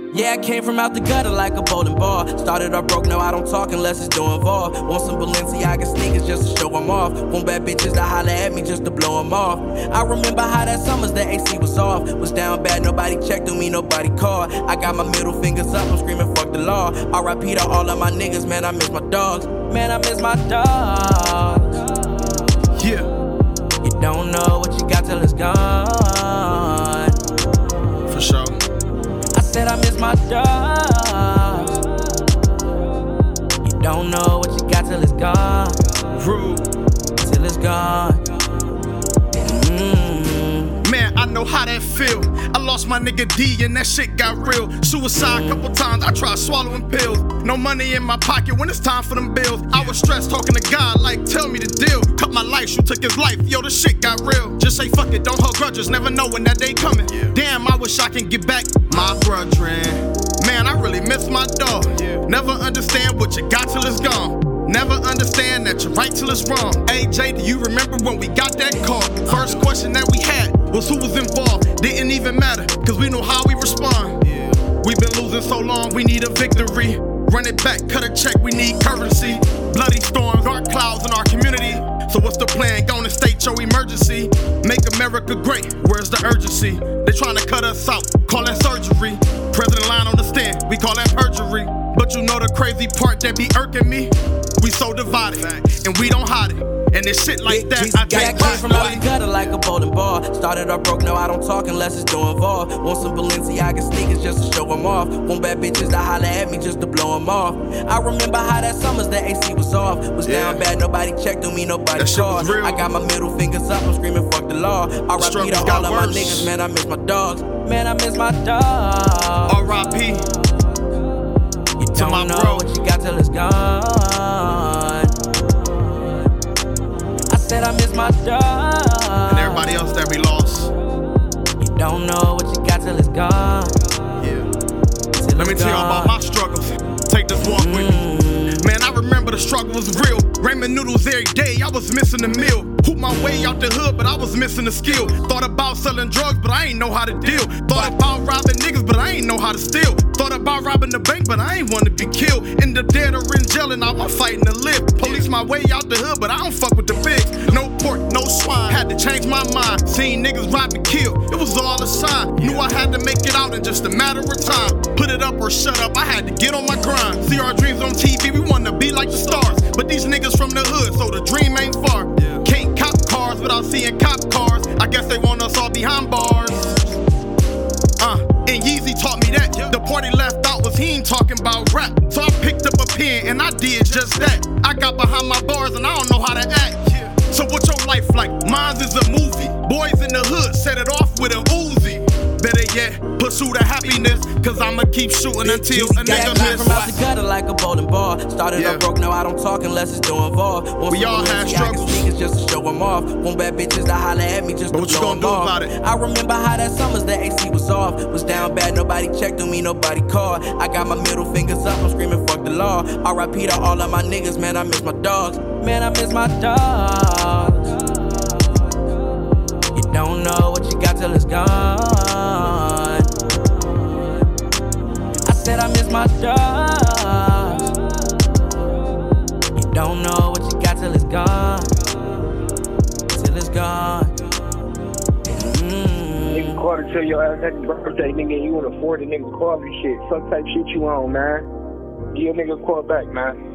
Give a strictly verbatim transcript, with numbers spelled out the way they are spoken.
Yeah, I came from out the gutter like a bowling ball. Started off broke, now I don't talk unless it's doing involved. Want some Balenciaga sneakers just to show them off. Want bad bitches to holler at me just to blow them off. I remember how that summers the A C was off. Was down bad, nobody checked on me, nobody called. I got my middle fingers up, I'm screaming fuck the law. R I P to all of my niggas, man, I miss my dogs. Man, I miss my dogs. Yeah. You don't know what you got till it's gone. For sure. I said I miss my dogs. You don't know what you got till it's gone. Rude. Till it's gone. Mm-hmm. Man, I know how that feel. I lost my nigga D and that shit got real. Suicide a couple times, I tried swallowing pills. No money in my pocket when it's time for them bills. I was stressed talking to God like, tell me the deal. Cut my life, you took his life, yo, the shit got real. Just say fuck it, don't hold grudges, never know when that day coming. Damn, I wish I can get back my brethren. Man, I really miss my dog. Never understand what you got till it's gone. Never understand that you're right till it's wrong. A J, do you remember when we got that call? First question that we had was who was involved. Didn't even matter, cause we know how we respond. We've been losing so long, we need a victory. Run it back, cut a check, we need currency. Bloody storms, dark clouds in our community. So what's the plan? Gonna state your emergency. Make America great, where's the urgency? They trying to cut us out, call that surgery. President line on the stand, we call that perjury. But you know the crazy part that be irking me? We so divided, and we don't hide it. And this shit like that, I yeah, take I came from out the gutter like a bowling ball. Started off broke, now I don't talk unless it's doing involved. Want some Balenciaga sneakers just to show them off. Want bad bitches to holler at me just to blow them off. I remember how that summers the A C was off. Was Yeah. down bad, nobody checked on me, nobody called. I got my middle fingers up, I'm screaming fuck the law. R I P to all of my niggas, man, I miss my dogs. Man, I miss my dogs. R I P You don't my know bro. what you got till it's gone. I said I miss my dogs. And everybody else that we lost. You don't know what you got till it's gone. Yeah. Till Let me it's tell y'all about gone. my struggles. Take this walk with me. Man, I remember the struggle was real. Ramen noodles every day, I was missing the meal. Hoop my way out the hood, but I was missing the skill. Thought about selling drugs, but I ain't know how to deal. Thought about robbing niggas, but I ain't know how to steal. Thought about robbing the bank, but I ain't want to be killed. End up dead or in jail, and now I'm fighting to live. Police my way out the hood, but I don't fuck with the pigs. No pork, no swine. Had to change my mind. Seen niggas rob and kill, it was all a sign. Knew I had to make it out in just a matter of time. Put it up or shut up, I had to get on my grind. See our dreams on T V, we wanna be like the stars. But these niggas from the hood, so the dream ain't far. Can't cop cars without seeing cop cars. I guess they want us all behind bars. Uh, and Yeezy taught me that. The part he left out was he ain't talking about rap. So I picked up a pen and I did just that. I got behind my bars and I don't know how to act. So what's your life like? Mine's is a movie. Boys in the hood set it off with an Uzi. Better yet, pursue the happiness, cause I'ma keep shooting until a Yeah, nigga I came miss. from out the gutter like a bowling ball. Started Yeah. off broke, now I don't talk unless it's doing involved. Want We some all had Balenciaga struggles. sneakers just to show them off. Want bad bitches to holler at me just But to what you blow gonna them do off. about it? I remember how that summers the A C was off. Was down bad, nobody checked on me, nobody called. I got my middle fingers up, I'm screaming fuck the law. R I P to all of my niggas, man, I miss my dogs. Man, I miss my dogs. You don't know what you got till it's gone. I said I miss my dogs. You don't know what you got till it's gone. Till it's gone. Mm. Nigga call to tell your ass happy birthday, nigga, and you wanna afford the nigga call you shit. Fuck type shit you on, man. Give your nigga a call back, man.